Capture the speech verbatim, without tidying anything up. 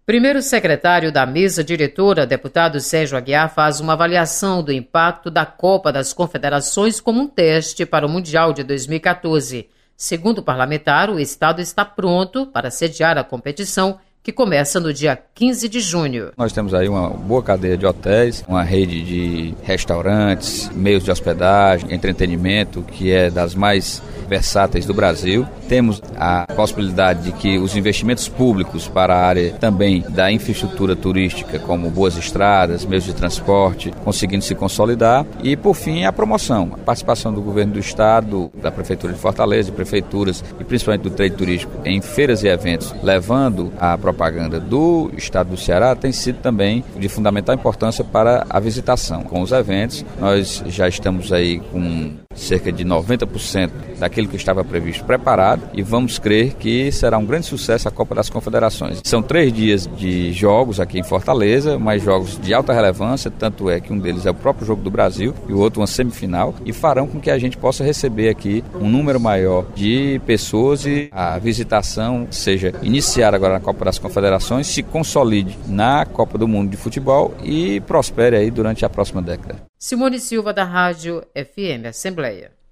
Primeiro secretário da mesa diretora, deputado Sérgio Aguiar, faz uma avaliação do impacto da Copa das Confederações como um teste para o Mundial de dois mil e catorze. Segundo o parlamentar, o Estado está pronto para sediar a competição, que começa no dia quinze de junho. Nós temos aí uma boa cadeia de hotéis, uma rede de restaurantes, meios de hospedagem, entretenimento, que é das mais versáteis do Brasil. Temos a possibilidade de que os investimentos públicos para a área também da infraestrutura turística, como boas estradas, meios de transporte, conseguindo se consolidar. E, por fim, a promoção, a participação do governo do Estado, da Prefeitura de Fortaleza, de prefeituras e principalmente do trade turístico em feiras e eventos, levando a propaganda do Estado do Ceará, tem sido também de fundamental importância para a visitação. Com os eventos, nós já estamos aí com cerca de noventa por cento daquilo que estava previsto preparado e vamos crer que será um grande sucesso a Copa das Confederações. São três dias de jogos aqui em Fortaleza, mas jogos de alta relevância, tanto é que um deles é o próprio Jogo do Brasil e o outro uma semifinal, e farão com que a gente possa receber aqui um número maior de pessoas e a visitação seja iniciada agora na Copa das Confederações, se consolide na Copa do Mundo de Futebol e prospere aí durante a próxima década. Simone Silva, da Rádio F M Assembleia.